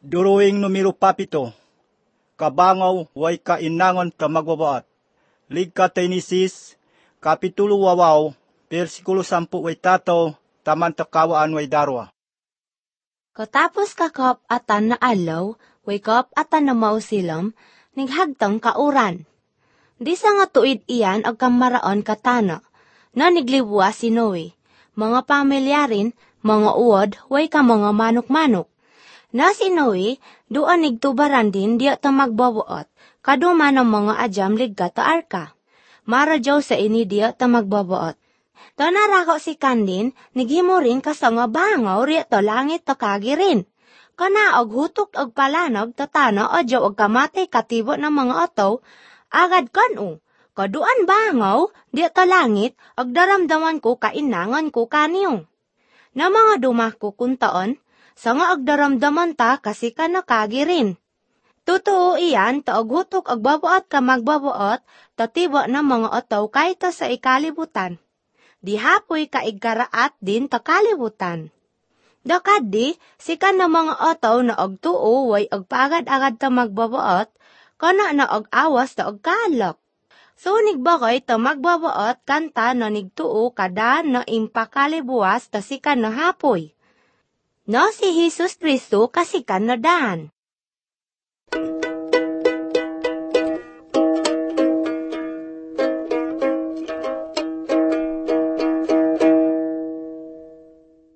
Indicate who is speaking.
Speaker 1: Duruing numero 5, kabangaw way kainangon ka magbabaat. Ligka Tenisis, Kapitulo 8, versikulo 10 way tato, taman takawaan way darwa.
Speaker 2: Katapos kakop atan na alaw, way kop atan na mausilam, nighagtang kauran. Di sa nga tuid iyan ag kamaraon katana, na niglibuwa si Noe, mga pamilyarin, mga uod, way ka mga manok-manok. Na si Noe, doon nigtubaran din diya ta magbabuot, kaduma ng mga adyam ligga ta arka. Maradyaw sa ini diya ta magbabuot. To narako si Kandin, nighimo rin kasa nga bangaw riya to langit to kagirin. Kana og hutok og palanog to tano adyaw og kamatay katibo ng mga otaw, agad kanu. Kaduan bangaw, diya to langit, og daramdaman ko kainangan ko kaniyo. Na mga dumah ko kuntaon, sa nga agdaramdaman ta kasi ka nakagirin. Totoo iyan, taog hutok ag babuot ka magbabuot, tatibo na mga otaw kahit sa ikalibutan. Di hapoy ka igkaraat din ta kalibutan. Dakadi, sikan na mga otaw na og tuo way og paagad-agad ta magbabuot, kana na og awas ta og kalak. So nigbakoy ta magbabuot kanta na nigtuo kada na impakalibuas ta sikan na hapoy. No si Jesus Kristo kasikan na daan.